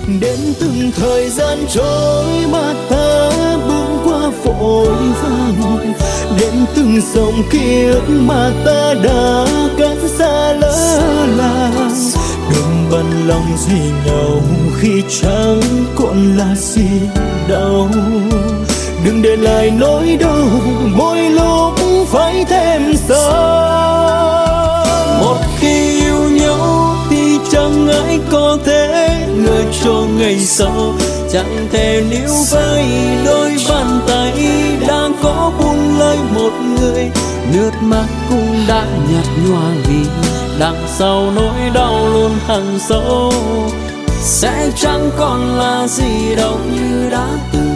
Đến từng thời gian trôi mà ta bước qua vội vàng, đến từng dòng ký ức mà ta đã cách xa lỡ làng. Đừng bận lòng gì nhau khi chẳng còn là gì đâu, đừng để lại nỗi đau mỗi lúc phải thêm xa. Một khi yêu nhau thì chẳng ai có thể ngờ cho ngày sau, chẳng thể níu với đôi bàn tay đang có buông lơi một người. Nước mắt cũng đã nhạt nhòa vì đằng sau nỗi đau luôn hằn sâu, sẽ chẳng còn là gì đâu như đã từng.